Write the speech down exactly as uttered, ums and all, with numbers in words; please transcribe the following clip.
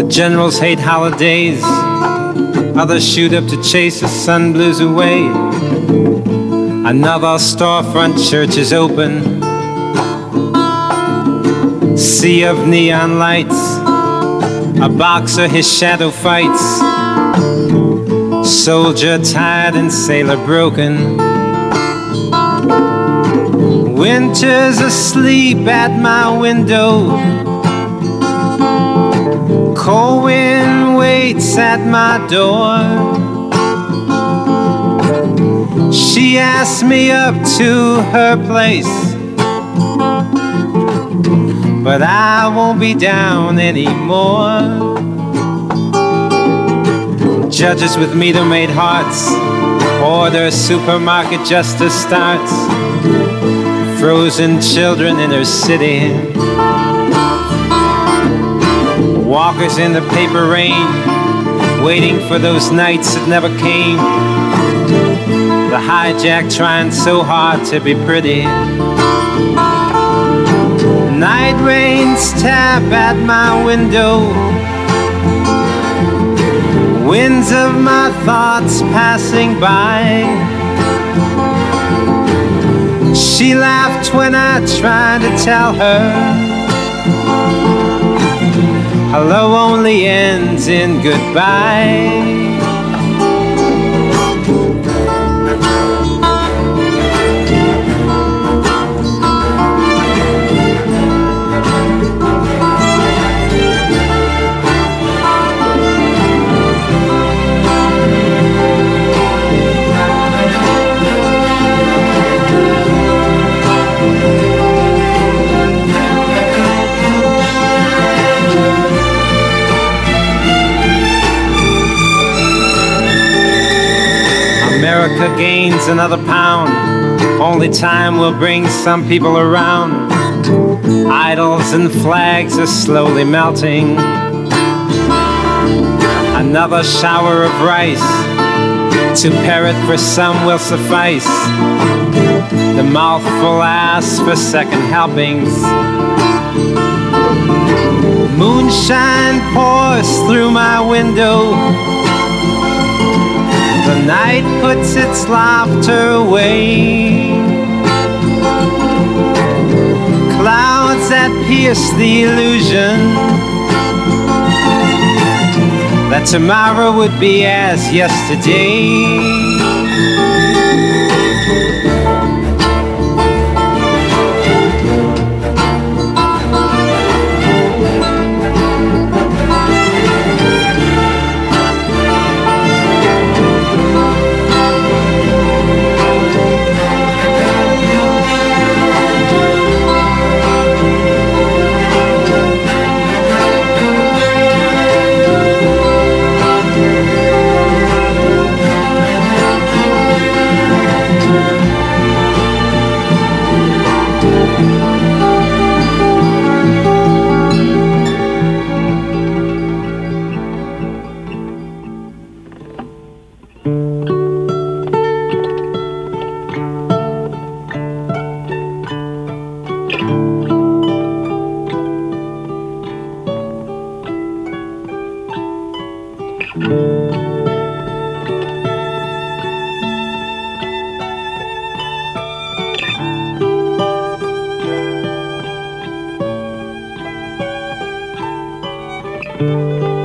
Generals hate holidays, others shoot up to chase the sun blues away. Another storefront church is open, sea of neon lights, a boxer his shadow fights, soldier tired and sailor broken. Winter's asleep at my window, cold wind waits at my door. She asked me up to her place, but I won't be down anymore. Judges with meter-maid hearts, order supermarket justice starts. Frozen children in her city, walkers in the paper rain, waiting for those nights that never came. The hijack trying so hard to be pretty. Night rains tap at my window, winds of my thoughts passing by. She laughed when I tried to tell her hello only ends in goodbye. America gains another pound, only time will bring some people around. Idols and flags are slowly melting, another shower of rice to parrot for some will suffice. The mouthful asks for second helpings. Moonshine pours through my window, the night puts its laughter away. Clouds that pierce the illusion that tomorrow would be as yesterday. Thank you.